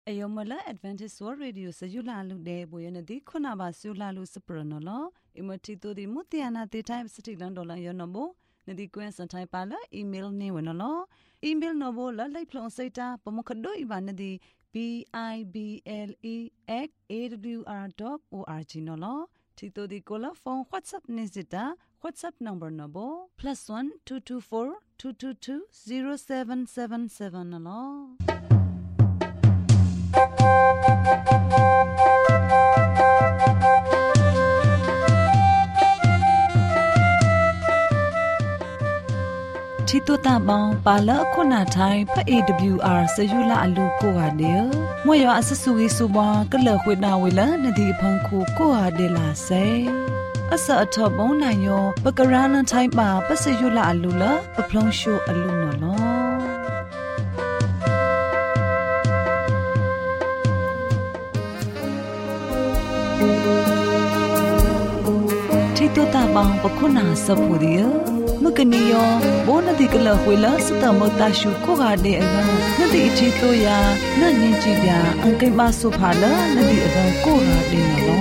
Ayomala Advantage World Radio Sayula Lude Boyanadi Kunaba Sula Lu Supernolo Imotito di Mutiana the time city landola yonobo Nadi Gwen Santai Pala email ne wenolo email nobo la like plon seta pomokado ibanadi bible@awr.org nolo Tito di kola phone WhatsApp nizita WhatsApp number nobo +1 224 222 0777 nolo Tito tabang pala khona thai pha AWR sayula alu ko ha de moyo asasugi suba kala khwena wela nadi phang khu ko ha de la sai asa athobong na yo pakarana thai ma pasayula alu la paplong shu alu no lo Tito tabang pakhona sapuriya Mukaniyo, bona di kala huila sita mota shu ko ga de aga nadi ichi to ya na ninchi bya angkai ma so phala nadi aga ko ga de no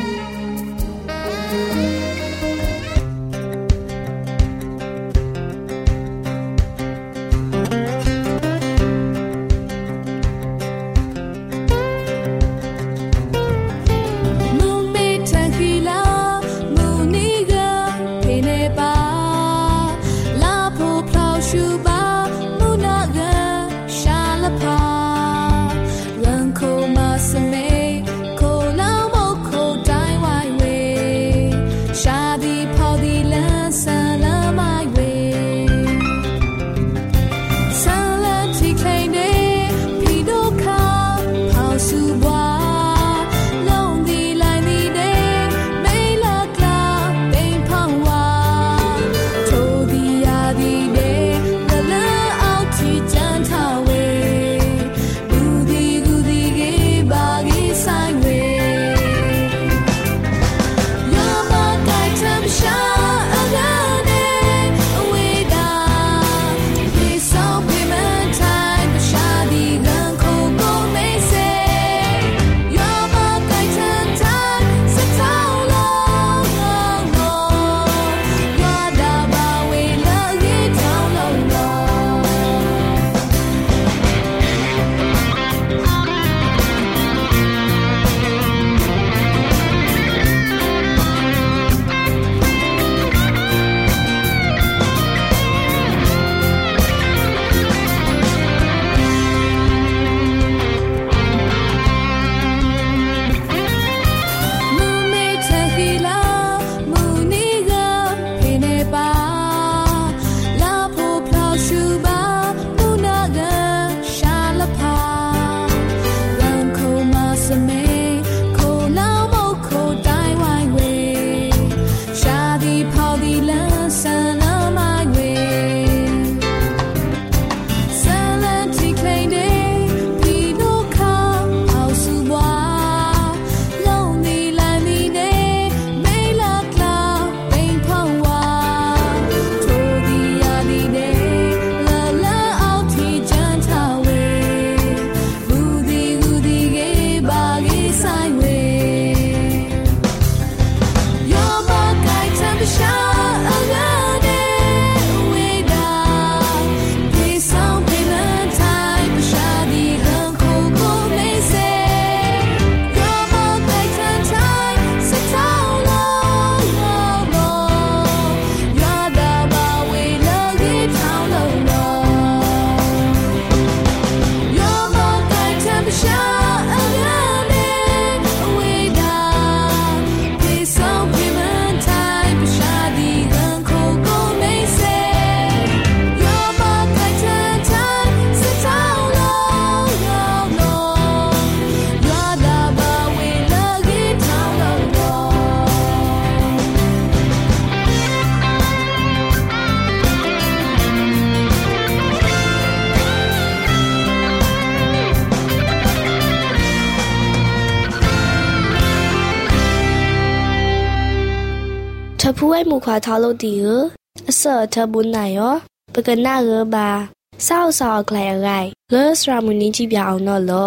ထဖူးဝဲမူခွာထားလို့တီကိုအစောထဘုန်နိုင်ရောပကနာရပါစောက်စောက်ခလိုက်ရိုက်လောစရာမူနီကြည့်ပြအောင်တော့လော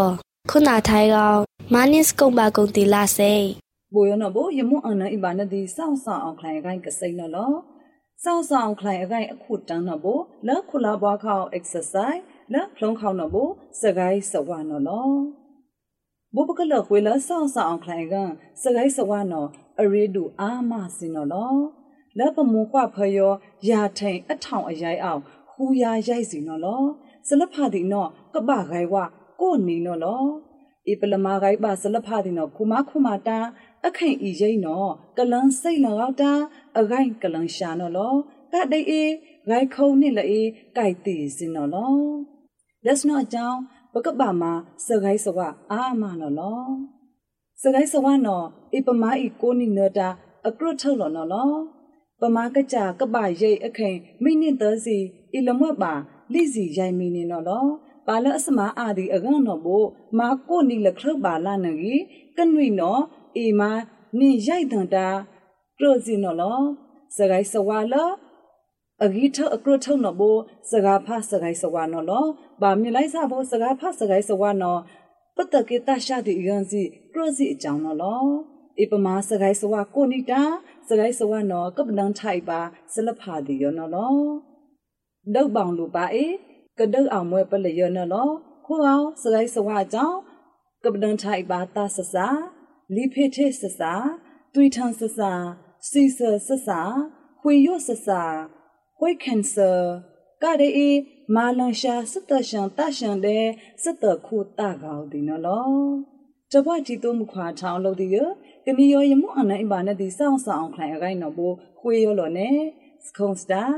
ခုနာထိုင်ကောင်မာနစ်ကုံပါကုံတီလာစေဘူယောနော်ဘူယမွန်အနအိဘာနဒီစောင်းဆောင်အောင်ခိုင်ကိုင်းကစိနော်လောစောင်းဆောင်ခိုင်အကိုင်းအခုတန်းနော်ဘူလက်ခုလာဘွားခေါ exercise လက်ဖလုံးခေါနော်ဘူစကိုင်းစဝါနော်လောဘူပကလခွေလစောင်းဆောင်ခိုင်ကစကိုင်းစဝါနော်အရေဒူအာမစင်နော်လောလက်ပမွန်ခွဖယောယာထိန်အထောင်အရိုက်အောင်ခူယာရိုက်စီနော်လောစလဖာဒီနော်ကပခိုင်ဝကိုနီနော်လောဧပလမာခိုင်ပါစလဖာဒီနော်ခုမတာအခန့်ဤရိနော်ကလန်းစိတ်နော်တာအခိုင်ကလန်းရှာနော်လောကတိအေဂိုင်ခုံနစ်လေကြိုက်တီစင်နော်လောလက်စနော်အကြောင်းပကပမာစကိုင်းစဝအာမနော်လောစကိုင်းစဝနော်ဧပမာဤကိုနီနတာအကရထုတ်လောနော်လောပမာကကြကပရိတ်အခန့်မိနစ်30စီဤလမွတ်ပါလိစီရိုင်မီနေနော်လောပါလအစမအာဒီအကန်နော်ဘမာကိုနီလခရပါလာနကြီးကနွိနော်အေမာနိရိုက်တန်တာကရိုစီနော်လောစကိုင်းစဝါလောအဂီထအကရထုတ်နော်ဘစကားဖစကိုင်းစဝါနော်လောဘာမြလိုက်စားဘစကားဖစကိုင်းစဝါနော်ပတကေတရှာဒီရန်စီကရိုစီအကြောင်းနော်လောဧပမာစကိုင်းစဝါကိုနီတာစကိုင်းစဝါနော်ကပလန်ထိုက်ပါစလဖာဒီယောနော်လောဒုတ်ပေါင်လူပါအေကဒုတ်အောင်မွဲပလယောနော်လောခိုးအောင်စကိုင်းစဝါကြောင့်ကပလန်ထိုက်ပါတာဆဆာလီဖေထေဆဆာတွီထန်ဆဆာစီဆာဆဆာခွေယောဆဆာခွေကန်ဆာကရေအေမာလန်ရှာစတရှန်တရှန်တဲ့စတခုတကောက်ဒီနော်လောတပွားတီတုံးခွာထောင်းလို့ဒီရကမီယောယမအနိုင်ဘာနဲ့ဒီစောင်းဆောင်ခိုင်အကိုင်းနော်ဘခွေယောလောနဲ့စခုံစတာ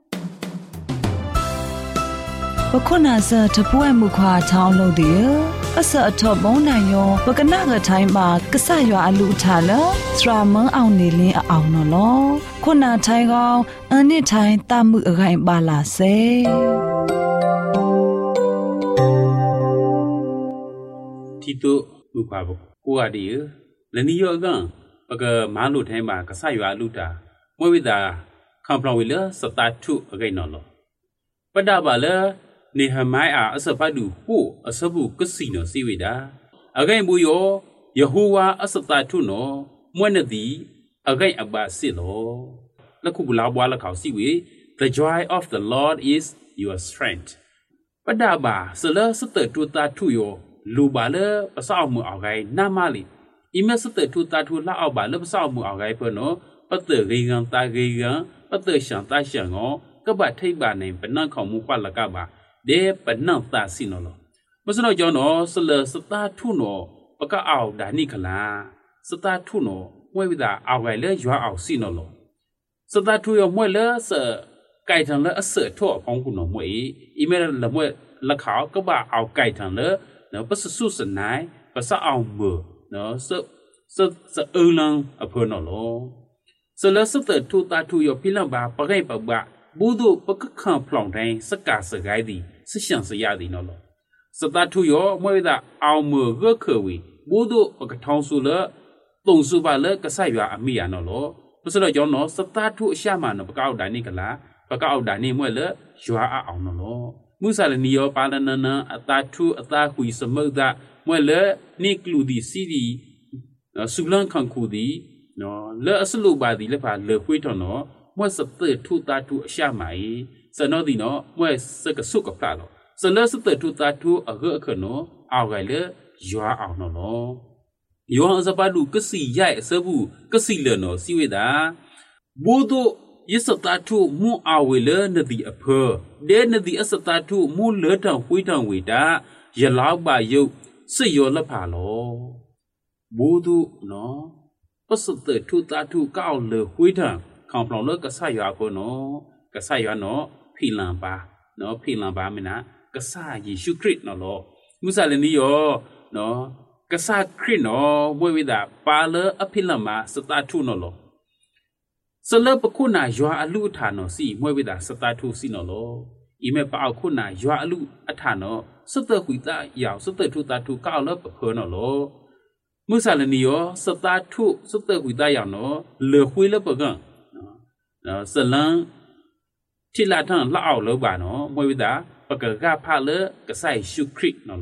ပခုနာစတပွဲမှုခွာချောင်းလို့ဒီအစအထောဘုံနိုင်ယောပကနာကထိုင်းမှာကဆရွာအလူထားလစရာမန်းအောင်နေလင်းအောင်နော်လောခုနာထိုင်းကောင်အနစ်ထိုင်းတမှုအခိုင်ပါလာစေတီတုဥခွာဘကိုအဒီလနီယောကပကမာလူထိုင်းမှာကဆရွာအလူတာမွေဝိတာခံပလောင်ဝီလစတာထုအခိုင်နော်လောပဒပါလနေဟမိုင်အစဖတ်ဒူဟုအစဘူးကစီနောစီဝိတာအဂိုင်ဘူယောယေဟူဝါအစတာထုနောမွနတိအဂိုင်အဘာစီလောလခုဘလာဘွာလခေါစီဝေ The joy of the Lord is your strength ပဒဘာဆလစတတူတာထုယောလူပါလပစောက်မှုအဂိုင်နာမလီအီမစတတူတာထုလောက်အောက်ပါလပစောက်မှုအဂိုင်ဖနောပတ္တရေကံတာရေကံပတ္တရှံတာရှံငောကပထိပ်ပါနေပနန့်ခေါမှုပတ်လကပါဒေပနန့်တာစီနော်လောမစနောကျော်နော်ဆလစတာထုနော်ပကအောက်ဒါနိခလာစတာထုနော်မွေဝိတာအောက်ကိုင်လေရွာအောက်စီနော်လောစတာထုရမွေလေစကိုင်ထန်လေအစထောဖောင်းကုနော်မွေအီမေလလမွေလက်ခေါကပအောက်ကိုင်ထန်လေနော်ပစဆုစနိုင်ပစအောင်မနော်စအုံလန်အဖေနော်လောဆလစတထုတာထုရဖိလဘာပဂိုင်ပဘဘူဒုပကခံဖလောင်တိုင်းစကာစဂိုင်းဒီဆရှန်စရသည်နော်လောစတထုယောမွေဒါအောင်မရခဝီဘူဒုပကထောင်းစုလတုံစုပါလကဆရွာအမိယာနော်လောပစတော့ကျောင်းနော်စတထုအရှာမနော်ပကောက်တိုင်းနိကလာပကောက်တိုင်းနိမွဲ့လရွာအောင်နော်လောမုဆာလနီယောပါလနနအတာထုအတာခွီစမုဒ္ဒမွဲ့လနိကလူဒီစီဒီစုလန်ခံခုဒီနော်လဲအစလူပါဒီလက်ပါလေခွေးတော်နော်မွဲ့စတဲ့ထူတာထူအရှာမိုင်စနောဒီနော်မွဲ့စကဆုကဖလာတော့စလဲစတဲ့ထူတာထူအဂအခနော်အောက်ကလေရွာအောင်နော်ယောအစပါလူကစီရိုက်အစဘူးကစီလနော်စီဝေတာဘူဒိုယစတာထူမူအဝေလနဒီအဖေဒဲနဒီအစတာထူမူလေထံဝိထံဝေတာယလောက်ပါယုတ်စစ်ယောလဖာလောဘူဒိုနော်ပစတဲ့ထူတာထူကောက်လေဝိထံခေါပလောင်လကဆာရွာကိုနော်ကဆာရွာနော်ဖီလန်ပါနော်ဖီလန်ပါမနာကဆာယေရှုခရစ်နော်လောမုဆာလနီယောနော်ကဆာခရစ်နော်မွေဝိတာပါလအဖီလန်မာစတာထုနော်လောစလပခုနာရွာအလူအထာနော်စီမွေဝိတာစတာထုစီနော်လောအီမေပါအခုနာရွာအလူအထာနော်စတခွီတာယောစတထုတာထုကောက်လပဖေနော်လောမုဆာလနီယောစတာထုစတခွီတာယောနော်လေခွေလပကံစလန်ထိလာထန်လောက်အောက်လောက်ပါနော်မွေဝိတာပကကဖာလကဆိုင်ရှုခရစ်နော်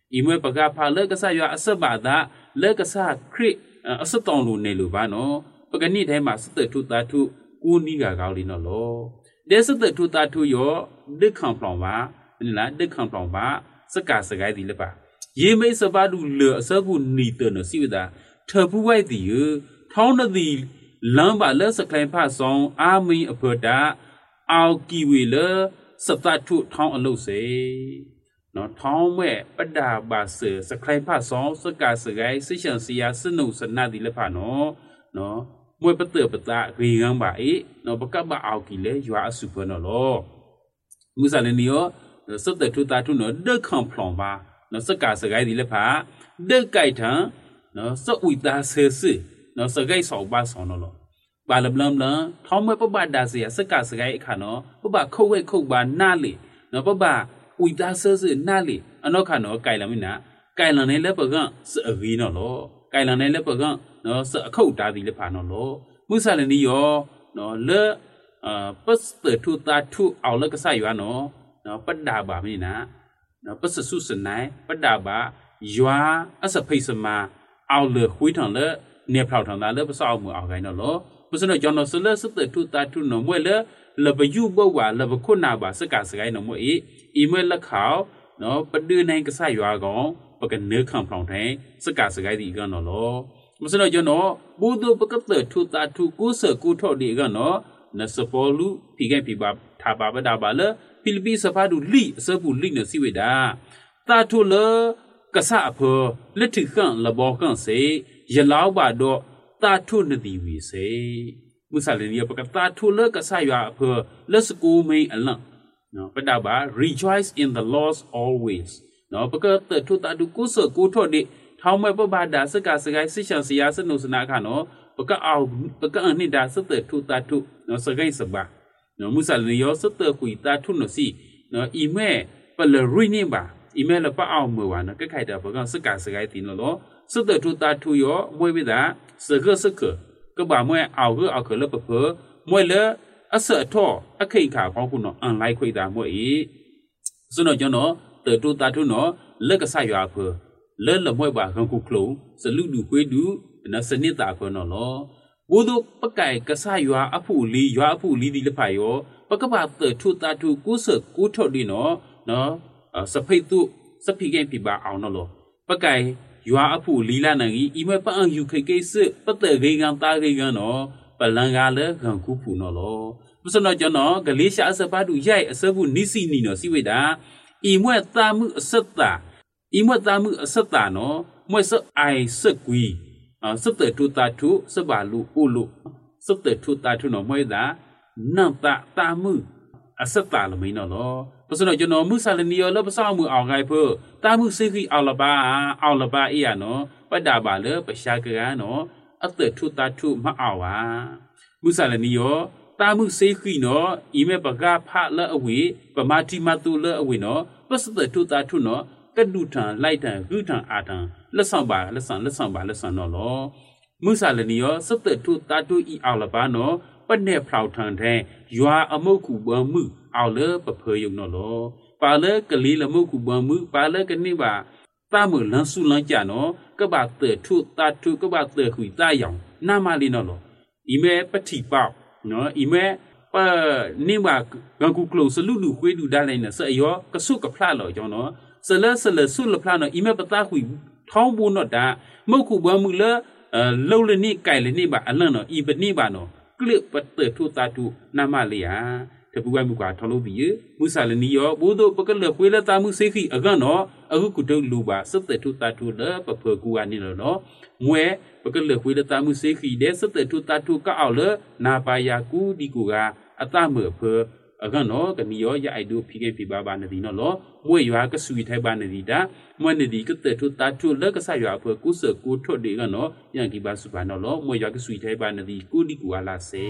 อีเมื่อประกาศพาเลิกกษัตริย์อาศัยบาดาเลิกกษัตริย์คริอาศัยตองลูในลูบ้านเนาะปกติไทยมาสเตอร์ทุตาทุกูนี่กากาวลีเนาะโลเดสเตอร์ทุตาทุยอดึกคำพลองว่านี่ละดึกคำพลองว่าสกัดสกายดีเลยปะเยี่ยมสบายดูเหลือสบุนีเตอร์เนาะสิวดาเธอผู้ไว้ดีท้องนาดีลำบากเลิกสกายผ้าสองอามีอเพิดาเอากีวีเลสตาทุท้องอโลเซเนาะท้องแม่ประดาบาเสือสกายผ้าสองสกัดสกายสิฉันเสียสนุกสนาดีเลยปะเนาะมวยปะเตอปะตะเรียงบ่าอีเนาะปะกะบ่เอากิเลยัวอสุปเนาะโลมุสาเลนิโอสตะทุตาทุเนาะเด้อคังพลองบ่าเนาะสกะสกายดีละพาเด้อไก่ทังเนาะสอุยตาเซซึเนาะสกายสองบ่าสองเนาะโลบาลบลำท้องมวยปะบาดาเสียสกะสกายอีกค่ะเนาะปะบาเข้าเวเข้าบ่านาลิเนาะปะบาอุยตาเซซึนาลิอันเนาะค่ะเนาะไก่ละมินะไก่ละในละปะกะสอวีเนาะโลไก่ละในละปะกะเนาะสเข้าตาดีละพาเนาะโลมุสาเลนิโอเนาะเลปัสเตทุตาทุเอาเลกษาอยู่เนาะปัดดาบามีนะเนาะปัสสุสนายปัดดาบายัวอสภิสมาเอาเลหุยทังเลเนพราวทังดาเลปัสเอามือเอาไงเนาะโลมุสเนาะจอนเนาะสเลสเตทุตาทุเนาะมวยเลบยูบวาเลบคุณนาบาสกัดสกายเนาะมวยอีเมลละขาวเนาะปัดดื้อในกษาอยู่กองปกันเนื้อคำพรองแทงสกัดสกายดีกันเนาะโลมุสเนาะจอนเนาะบูดูปกติทุตาทุกูเสกูทอดีกันเนาะนสปอลูปีแกปีบาทาบาบดาบาเลฟิลิปปินส์สภาดูลีเสบูลีเนสิเวดาตาทุเลกษาอเพอเลถึขังละบอกังเสยลาวบาดอตาทุนดีวีเสมุสลิมยปกตาทุเลกษายาอเพอเลสกูเมอัลลังเนาะปดาบา rejoice in the Lord always เนาะปกติทุตาดูกุศลกูทอดีท้าวไม่ปบาดาสกาสกายสิชันสยาสนุสนาค่ะเนาะปกเอาปกอันนี้ดาสเตทุตาทุเนาะสกายสบาเนาะมุสลิมยอสเตคุยตาทุเนาะสิเนาะอีเมปลรุยนี่บาอีเมลปะเอาเมื่อวานนะก็ใครแต่ปกสกาสกายตินเนาะสเตทุตาทุยอมวยวิดาสกก็บ่ามวยเอาเอาเลปะเพอมวยเลอเสทออเคขาของคุณเนาะอันไลคุยตามวยอีสนอจเนาะเตทุตาทุเนาะเลกษายาเพอเลละมวยบาคังคุคลุสลุดูควยดูนะสนิตาเพนเนาะบูดูปะไก่กษายาอผู้ลียาอผู้ลีดีละพายอปะกะบาเตทุตาทุกุสกุทอดีเนาะสะไพตุสะพิเกปิบาเอาเนาะปะไก่ยาอผู้ลีลานังอีเมปะอังยูเคเกสปะเตเกกันตาเกกันเนาะปะลังกาเลคังคุผู้เนาะมุสนอจเนาะกะเลชาอสบาดูใหญ่อสบุนิสีนีเนาะสิเวดาอีมวยตามุอสตาอีมวยตามุอสตาเนาะมวยสไอสกุยสเตทุตาทุสบาลูอุลุสเตทุตาทุเนาะมวยดานังตามุอสตาละมิเนาะปสนอจเนาะมุสลิมยอละปะซามือเอาไงเพอตามุเซคีเอาละบาอียเนาะปะดาบาเลปะชากะเนาะอเตทุตาทุมะเอาวามุสลิมยอตามุเซคีเนาะอีเมปะกะพะละอเวปะมาติมาตุละอเวเนาะปสเตทุตาทุเนาะกะดุทันไล่ทันรึทันอาทันละสังบาละสังเนาะมุสลิมยอสเตทุตาทุอีเอาละบาเนาะปะเนพราวทันแทยัวอมกุบมือเอาเลปะเพยงเนาะปาเลกะลีละมุกุบมือปาเลกะนี่บาตามือลันสุลันจาเนาะกะบาเตทุตาทุกะบาเตขุยตายองนามาลีเนาะอีเมปะทิปาเนาะอีเมปะนี่บากังกุคลสลุดูควยดูดาเลยนะสะยอกะสุกะพลาเนาะจังเนาะสะเลสุละพลาเนาะอีเมปะตาขุยท้องบูเนาะดามุกุบมือเลโลเลนี่ไก่เลนี่บาอันนั้นเนาะอีบะนี่บาเนาะกลึปะเตทุตาทุนามาลีฮะทบุไว้มุกาทอลบีมุสลิมยอบูโดปกะเลควยละตามุเซคีอะกันเนาะอะกุตลูบาสเตทุตาทุเลปะเพกูอานี่เนาะมวยปกะเลควยละตามุเซคีเดสเตทุตาทุกะเอาเลนาปายากูดิกูกาอะตาเมเพอะกันเนาะกะนิยอยาไอดูพิเกปิบาบานะดีเนาะมวยยากะสุยไทบานะดีดามวยนะดีกะเตทุตาทุเลกะสายาเพกุสกูทอดีกันเนาะยังกิบาสุบาเนาะมวยยากะสุยไทบานะดีกูดิกูอาลาเซ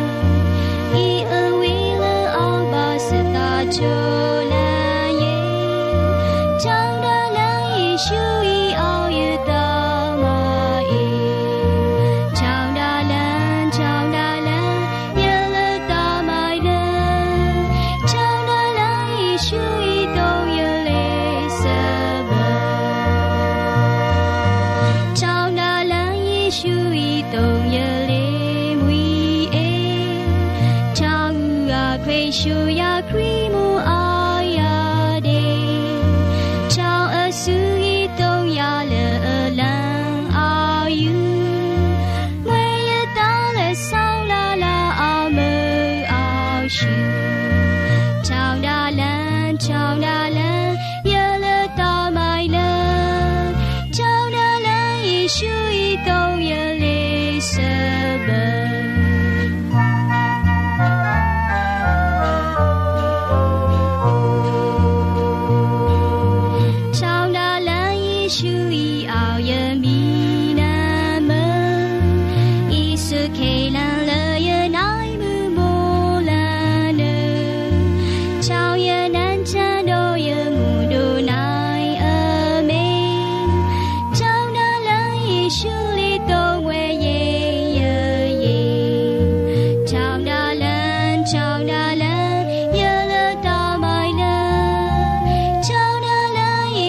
就来也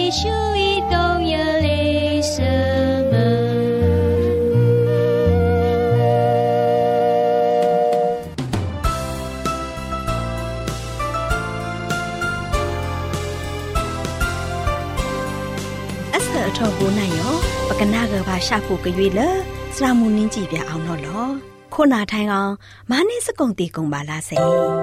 属于动摇的什么？ ทอบูนายอปกนาเกบาชาปูกยุยเลสรามูนินจีเปียเอานอลอโคนาไทงအောင်မာနေစကုံတီကုံပါလာစေ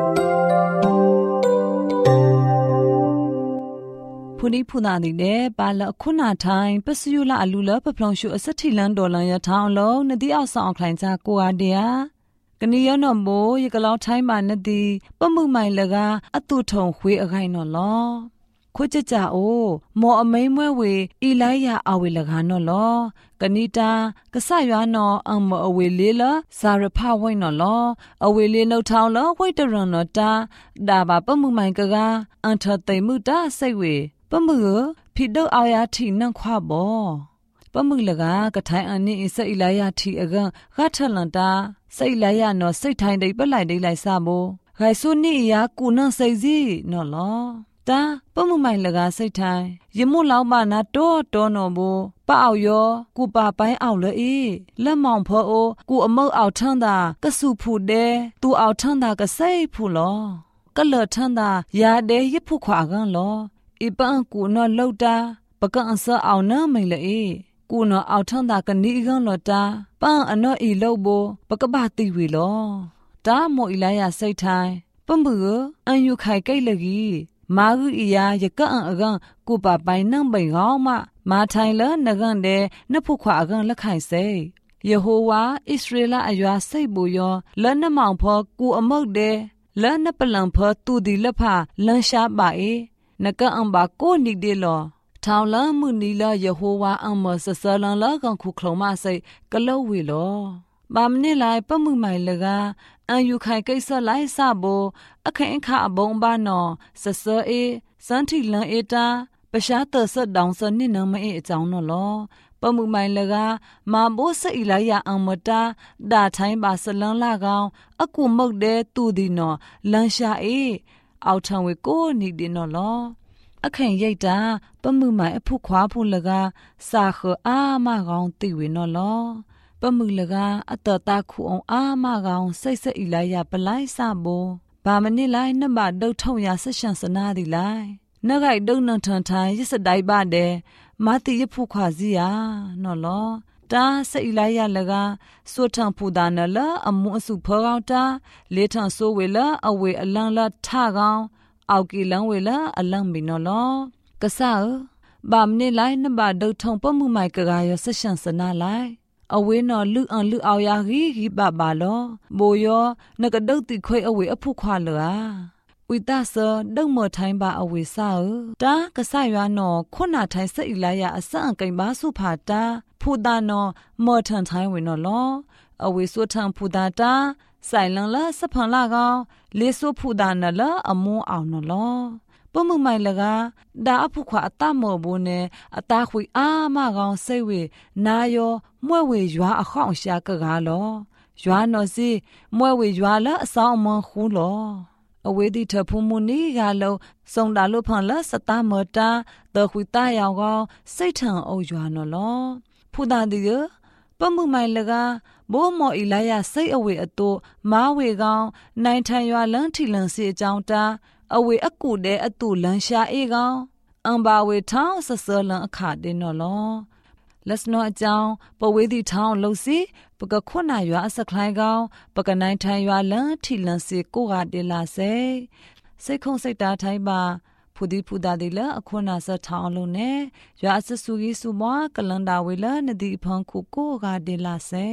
ဖူနီဖူနာနေလေပါလခုနာထိုင်ပစယူလာအလူလပပလောင်ရှုအစတိလန်ဒေါ်လာရထောင်းလုံးနဒီအောက်ဆောင်ခိုင်ကြကိုအားတရာကနီယောနော်မိုးရကလောက်ထိုင်းပါနဒီပမှုမိုင်လကအတုထုံခွေးအခိုင်နော်လောခွကြကြအိုမော်အမိန်မွဲဝေအီလိုက်ယာအဝေလကားနော်လောကနီတာကဆရွာနော်အမအဝေလေးလဇာရဖဝိုင်းနော်လောအဝေလေးနှုတ်ထောင်းလောဝိတ်တရနော်တာဒါပါပမှုမိုင်ကအန်ထသိမှုတာစိတ်ဝေပမှုဖီဒုတ်အောင်ရထီနန့်ခွာဘောပမှုလကကထိုင်အနိစိတ်အီလိုက်ယာထီအကဂတ်ထလန်တာစိတ်လိုက်ယာနော်စိတ်ထိုင်တိတ်ပလိုက်တိတ်လိုက်စမို့ဂိုင်ဆုနိယာကုနစိတ်စီနော်လောတာပမှုမိုင်လကစိတ်ထိုင်ရမို့လောက်မနာတောနော်ဘူပအောက်ရောကူပါပိုင်းအောက်လေအေးလက်မောင်ဖောအိုကူအမုတ်အောက်ထန်းတာကဆုဖူတဲ့သူအောက်ထန်းတာကစိတ်ဖူလောကလထန်းတာရာတဲ့ရဖူခွာကန်လောအပန်ကူနော်လောက်တာပကန်အစအောင်နမိန်လေအေးကူနော်အောက်ထန်းတာကနီကန်လောတာပန်အနော်ဤလောက်ဘူပကပတိဝီလောတာမို့အီလိုက်ရစိတ်ထိုင်ပမှုအန်ယူခိုင်ကိတ်လကြီးမာဂူအီယာယကအန်အကန်ကိုပါပိုင်နံပိန်ကောင်းမမာထိုင်လနကန်တဲ့နဖုခွာအကန်လက်ခိုင်စေယေဟောဝါဣသရေလအရွာစိတ်ပူယောလက်နှမောင်ဖောကူအမုတ်တဲ့လက်နှပလံဖောတူဒီလက်ဖလန်ရှာပါအေနကအန်ပါကိုနိဒီလောထောင်လမှုနီလယေဟောဝါအမဆဆလန်လကန်ခုခလုံးမစိတ်ကလောဝီလောဘာမနစ်လိုက်ပမှုမိုင်လကအန်ယူခိုင်ကိစ္စလိုက်စဘောအခင်အခအဘုံဘာနော်ဆဆအေစန်တီလန်အေတာပရှားတဆတ်တောင်စနစ်နမအေအကြောင်းနော်လောပမှုမိုင်လကမာဘိုးစအီလိုက်ရအမတာဒါထိုင်းပါဆလန်လာကောင်အကူမုတ်တဲ့သူဒီနော်လန်ရှာအေအောက်ထံဝေကိုနီဒီနော်လောအခင်ရိတ်တာပမှုမိုင်အဖုခွားဖုလကစာခအာမကောင်တိဝေနော်လောပမှုလကအတတခုအောင်အာမကောင်စိတ်ဆက်အီလိုက်ရပလိုက်စဘောဘာမနစ်လိုက်နှမဒုတ်ထုံရဆက်ရှန်စနာဒီလိုက်နဂိုက်ဒုံနထန်ထိုင်ရစတိုင်ပါတဲ့မတိရဖုခွာစီယာနော်လောတာစိတ်လိုက်ရလကစွထံဖူဒါနလအမှုအစုဖောကောင်းတာလေထံဆိုးဝေလအဝေအလန်လထကောင်အောက်ကီလန်ဝေလအလန်မီနော်လောကဆာဘာမနစ်လိုက်နှမဒုတ်ထုံပမှုမိုင်ကကရဆက်ရှန်စနာလိုက်အဝေးနော်လူအောင်ရဂီပါလောဘိုယောနကဒုတ်တိခွေအဝေအဖုခွာလောဝိတဆဒုံမထိုင်းပါအဝေဆာတာကဆရွာနော်ခုနာထိုင်းစက်အီလာရအစအကိန်ပါစုဖာတာဖူတာနော်မော်ထန်ထိုင်းဝင်နော်လောအဝေဆိုထန်ဖူတာတာဆိုင်လန်လာစဖန်လာကောင်လေဆိုဖူတာနလအမွန်အောင်နော်လောပမှုမိုင်လကဒါအဖုခွာအတမောဘူးနဲ့အသားခွေအာမကောင်စိတ်ဝေနာယောမွဲ့ဝေရွာအခေါင်ရှာကကားလောရွာနော်စီမွဲ့ဝေရွာလအဆောင်မခူးလောအဝေးဒီထဖုံမူနီကလုံးစုံတာလို့ဖန်လစတာမတာတခွေတရောင်ကောင်စိတ်ထံအုပ်ရွာနော်လောဖူတာဒီပမှုမိုင်လကဘိုးမော်အီလာယစိတ်အဝေအတူမားဝေကောင်နိုင်ထန်ရွာလန်းထီလန်စီအကြောင်းတာအဝေအကူတဲ့အတူလန်ရှာအေကောင်အံဘာဝေထောင်းဆဆလန်အခါတင်နော်လောလက်စနောအကြောင်းပဝေးသည့်ထောင်းလှုပ်စီပကခွနာရွာအစခလိုင်းကောင်ပကနိုင်ထန်ရွာလန်းထီလန်စီကိုကတေလာစေစိတ်ခုံစိတ်တာထိုင်းပါဖူဒီဖူဒါဒီလာအခုနာစထောင်းလုံးနဲ့ရွာအစဆူကြီးစုမကလန်ဒါဝေလာနဒီဖန်ခုကိုကတေလာစေ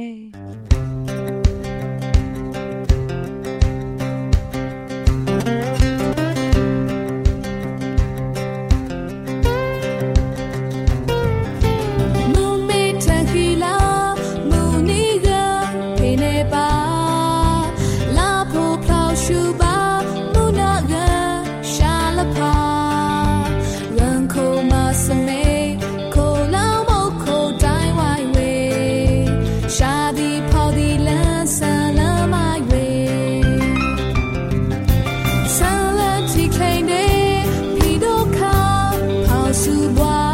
Suwa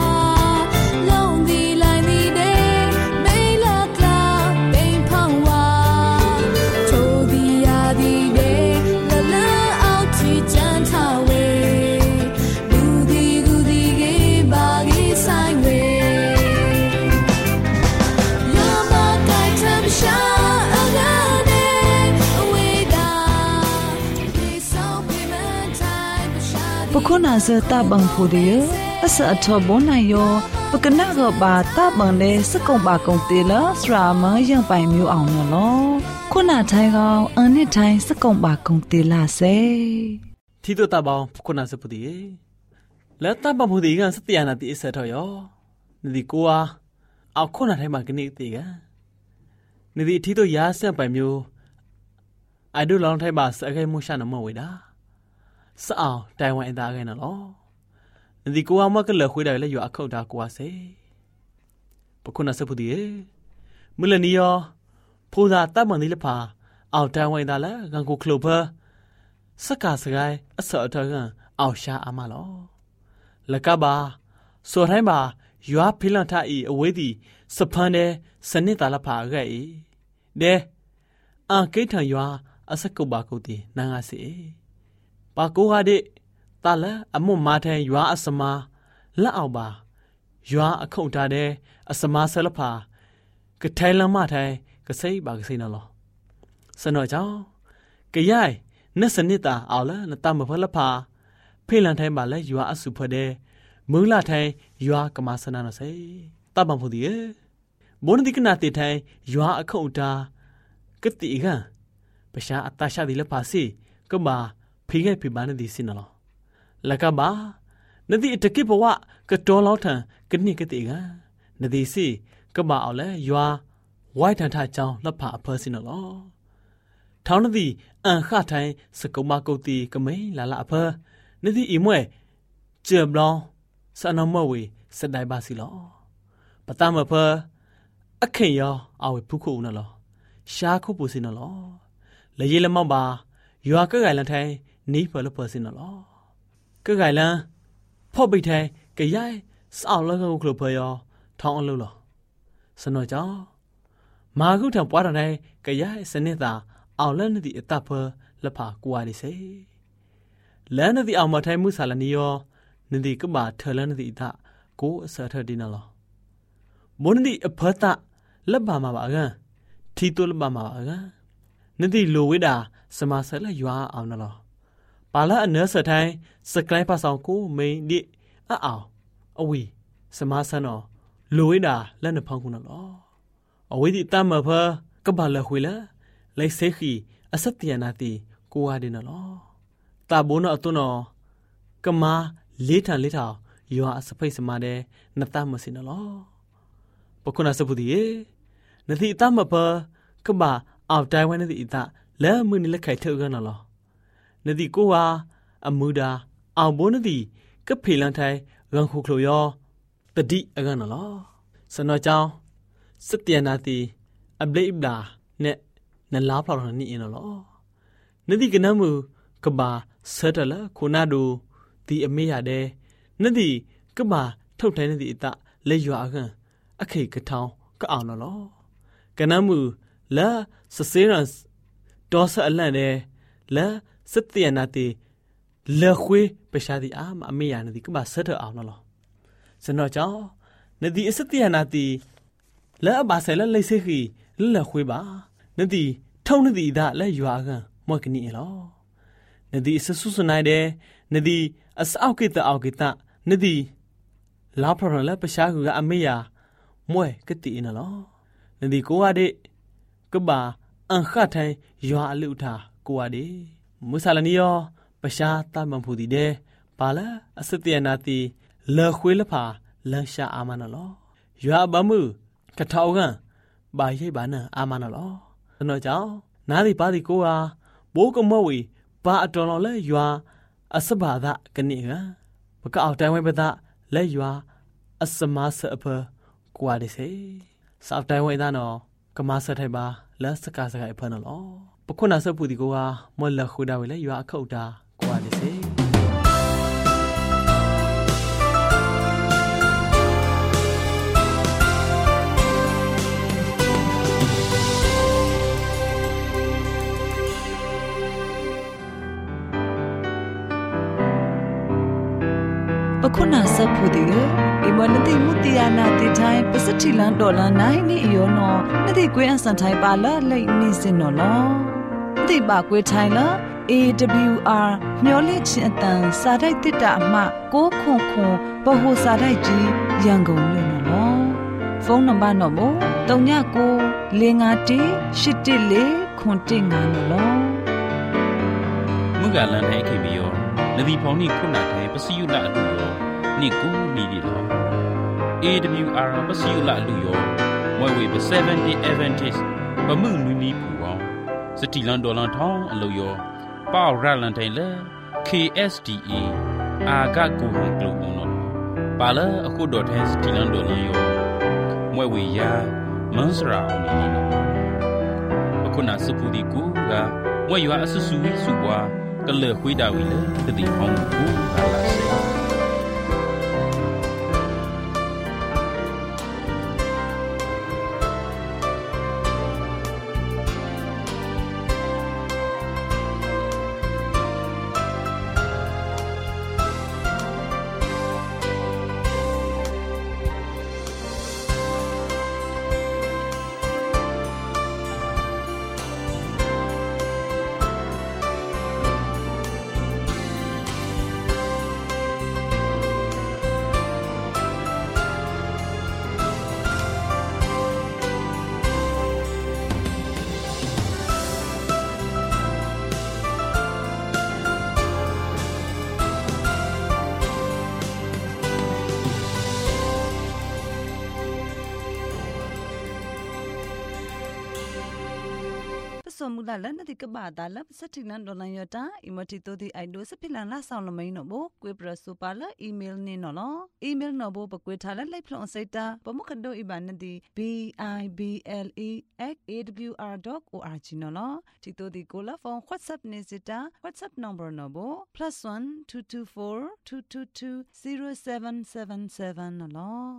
ခုနာစတာဘန်ဖူဒီယအစအထောဘွန်နိုင်ယောပကနာကဘာတာဘန်လေစကုံပါကုံတေလစရာမယံပိုင်မျိုးအောင်နော်ခုနာထိုင်ကောင်အန်နစ်ထိုင်စကုံပါကုံတေလာစေတီတိုတာဘောင်ခုနာစပူဒီလက်တာဘန်ဖူဒီကစတယနာတိအစထောယောဒီကိုအားအခုနာထိုင်မှာကနေတေကနေဒီတီတိုရာစံပိုင်မျိုးအိုင်ဒိုလောင်းထိုင်ပါစအခဲမှုရှာနမဝေတာစအောင်တိုင်ဝမ်အသားခဲနော်ဒီကိုအမကလခွေးတယ်လေရအခုတ်တာကွာစေပခုနာစပူဒီမလနီယောဖိုးသာတမန်ဒီလဖာအောက်တိုင်ဝမ်သားလဲကန်ကိုကလိုဖာစကားစကိုင်းအစောအထကန်အောက်ရှာအမလောလကဘာစောထိုင်းပါရွာဖိလန်ထအီအဝေးတီစဖန်တဲ့စနစ်သားလဖာခဲ့ဤတဲ့အကိထံရွာအစကုတ်ပါကုတ်တီနန်းငါစီပါကိုဟာတဲ့တာလအမွတ်မာထိုင်ရွာအစမလက်အောက်ပါရွာအခုတ်ထားတဲ့အစမဆလဖာကထိုင်လမထိုင်ကစိပါကစိနော်စနော်ကြောင့်ကရိုင်နက်စနစ်တာအော်လနတမဖလဖာဖေးလန်ထိုင်ပါလဲရွာအစုဖတဲ့မုံလာထိုင်ရွာကမစနာနော်စေတပံဖို့ဒီဘုန်ဒီကနာတေထိုင်ရွာအခုတ်တာကတိကပရှာအတရှာဒီလဖာစီကမာဖိခဲ့ဖိပါနေဒီစနော်လကဘာနဒီတကိဘဝကတော်လောက်ထံကနိကတိကနဒီစီကမအောင်လဲရွာဝိုက်ထန်ထချောင်းလက်ဖာအဖစင်းနော်ထောင်းနဒီအန်ခထိုင်စကုမကုတ်တီကမိန်လာလာအဖနဒီအီမွဲကျေဘလောင်းစနမဝေစတိုင်ပါစီလောပတမဖအခင်ယောအဝေဖုခုနော်ရှားခုပူစင်းနော်လေရလမောက်ပါရွာကကလန်ထိုင်နီးဖလဖစင်းနော်ကကလန်ဖော့ပိထိုင်ကရိုင်စောင်းလကကလဖယောထောင်းအလုံးလောစနော်ကြောင့်မာကုထံပွားတဲ့ကရိုင်စနစ်သာအောင်လန်ဒီအတပ်ဖလက်ဖာကွာဒီစေလန်ဒီအောင်မထိုင်မှုဆာလနီယောနဒီကဘာထလန်ဒီတာကိုအစထဒီနလောမွန်ဒီအဖတာလက်ပါမှာပါကန်ထီတိုလက်ပါမှာပါကန်နဒီလိုဝိတာစမဆလရွာအောင်နော်ပါလာအနစထိုင်စကလိုင်းပါဆောင်ကိုမိန်ဒီအောင်အဝီစမဆန်နော်လိုဝိတာလက်နဖောင်းခုနော်အဝီဒီတမဖကဘာလခွေလာလိုက်စေခီအစတယနာတီကိုဝါဒီနော်တာဘုံနော်အသွနော်ကမာလေးထန်လေးထောင်ရွာအစဖိတ်စမတဲ့နတမစင်နော်ပခုနာစပူဒီနတိတမဖကဘာအောက်တိုင်ဝဲနတိအတလဲမှုနိလက်ခိုက်ထုတ်ကနော်နဒီကိုဟာအမူဒါအောင်ဘုန်းနဒီကဖေလန်ထိုင်ရန်ခုခလိုယောတတိအကနော်စနော်ကြောင်းစတျနာတီအဘလိဘလာနဲ့နလားဖလော်နီအင်းနော်နဒီကနမှုကဘာဆတ်တလခုနာဒူဒီအမေရတဲ့နဒီကဘာထုတ်ထိုင်နဒီအတလေရွာအခန့်အခေကထောင်းကအောင်နော်ကနမှုလာစစေရန်ဒေါ်ဆအလန့်တဲ့လာစတျနာတီလေခွေပရှာဒီအာမအမေရနဒီကဘာဆတ်အောင်နော်စနော်ကြောင့်နဒီအစတျနာတီလဲအပါဆဲလဲလိတ်စိခီလဲခွေပါနဒီထုံနဒီဒါလဲရွာကန်မွက်ကနီလောနဒီဆဆူစနိုင်တဲ့နဒီအစအောက်ကိတအောက်ကိတနဒီလာဖရလဲပရှာကူကအမေရမွဲကတိနလောနဒီကိုဝါတဲ့ကဘာအန်ခထိုင်ရွာအလူထာကိုဝါတဲ့မုဆာလနီယောပရှာတမန်ဖူဒီတဲ့ပါလာအစတျနာတီလဲခွေလဖာလန်ရှာအာမနလောရွာဘမှုကထောက်ကန်ဘာရိပ်ပါနအာမနလောနော်ကြောင့်နားဒီပါဒီကိုဟာဘိုးကမောဝီဘာအတော်လော်လဲရွာအစဘာသာကနေကဘကအောက်တိုင်းဝဲပဒလဲရွာအစမဆအဖကွာဒီစေစောက်တိုင်းဝဲသားနော်ကမဆထိုင်ပါလက်စကားစကားအဖနော်လောပခုနာဆပူဒီကိုဟာမောလခူဒါဝဲလဲရွာအခုတ်တာကွာဒီစေပခုနာစဖူဒီဒီမနတိမူတီယာနာတီထိုင်ပစတိလန်ဒေါ်လာနိုင်နီယောနောနတိကွေးအစန်ထိုင်ပါလာလိတ်နေစင်နော်တိပါကွေးထိုင်လား AWR မျော်လင့်ခြင်းအတန်စာတိုက်တစ်တာအမှ6ခွန်ခွန်ဗဟိုစာတိုက်ကြီးရန်ကုန်မြို့နော်ဖုန်းနံပါတ်တော့မို့39 614 နော်မုကလန်ထိုင်ခေဘီယောနဒီဖောင်နီခုနာထိုင်ပစီယူလာအလူယောနိကူနီဒီလော AWR ပစီယူလာအလူယောမွဲဝေ70 Advantage ပမှုနူနီပူအောင်စတီလန်ဒေါ်လန်ထောင်းအလူယောပေါရလန်ထိုင်လေ KSDA အာဂတ်ကူဟန်ကလူနော်ပါလာအခုဒေါ်ထိုင်စတီလန်ဒေါ်လန်ယောမွဲဝေယာမန်စရာအောင်နီနော်အခုနာစပူဒီကူကမွဲရွာအဆဆူဝီစုပွားကလခွေးတာဝီလေတတိအောင်ကူဟာလာစေสมมุติแล้วนั่นที่กบ้าตาแล้วสักทีนั้นโดนยอดตาอีมาที่ตัวที่ไอดูสักพิลานาสาวละไม่หนอบุกุยประสุปาละอีเมลนี่หนอละอีเมลหนอบุปกุยทาละไล่พลองใส่ตาปมุขันโดอีบานนั่นที่ bible@awr.org หนอละที่ตัวที่กูละฟอง WhatsApp เนี่ยสิตา WhatsApp number หนอบุ +1 224 222 0777หนอละ